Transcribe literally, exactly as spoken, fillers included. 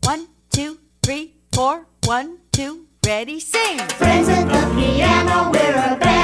One, two, three, four. One, two, ready, sing. Friends at the piano, we're a band.